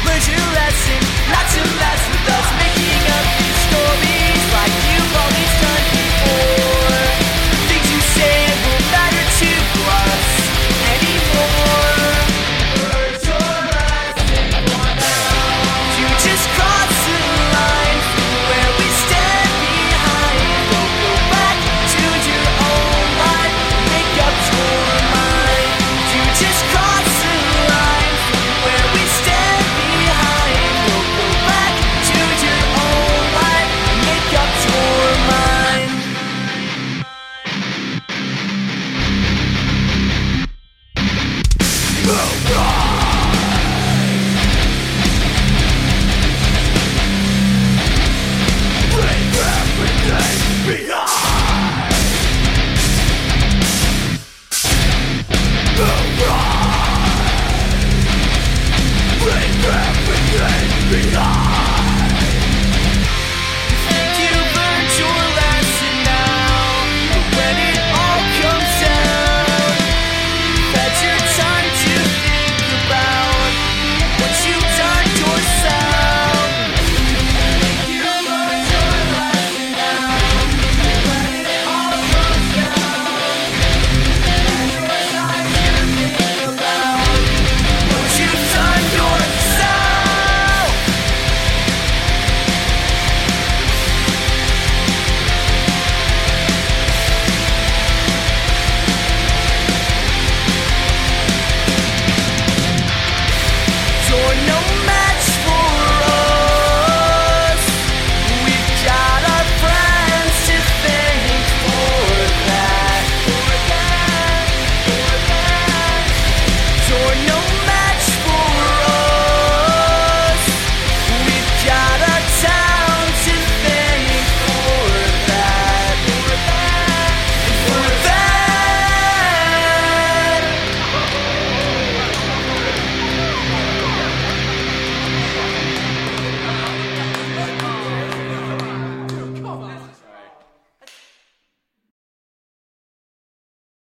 Learned your lesson, not to mess with us, making up these stories like you've always done before. Things you say won't matter to us anymore. Learned your lesson for now. You just crossed the line from where we stand behind. Don't go back to your own life, make up your mind. You just crossed the line from where we stand behind. Don't go back to your own life, make up your mind. You learned your lesson now, but when it all comes down, that's your time to think about what you've done yourself. You learned your lesson now, but when it all comes down, that's your time to think about what you've done yourself. You're no